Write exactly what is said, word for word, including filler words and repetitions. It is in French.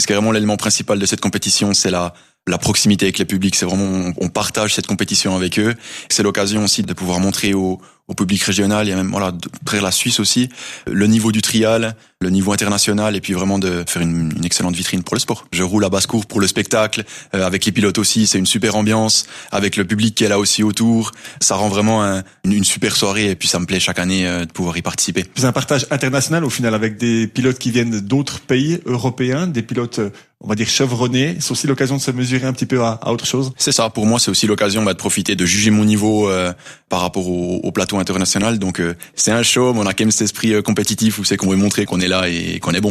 Parce que vraiment l'élément principal de cette compétition, c'est la la proximité avec le public. C'est vraiment, on, on partage cette compétition avec eux. C'est l'occasion aussi de pouvoir montrer au, au public régional et même, voilà, près de la Suisse aussi, le niveau du trial, le niveau international, et puis vraiment de faire une, une excellente vitrine pour le sport. Je roule à basse-cour pour le spectacle, euh, avec les pilotes aussi, c'est une super ambiance, avec le public qui est là aussi autour. Ça rend vraiment un, une, une super soirée, et puis ça me plaît chaque année euh, de pouvoir y participer. C'est un partage international au final, avec des pilotes qui viennent d'autres pays européens, des pilotes, on va dire, chevronnés. C'est aussi l'occasion de se mesurer un petit peu à, à autre chose. C'est ça, pour moi c'est aussi l'occasion bah, de profiter, de juger mon niveau euh, par rapport au, au plateau international. Donc euh, c'est un show, mais on a quand même cet esprit euh, compétitif où c'est qu'on veut montrer qu'on est là et qu'on est bon.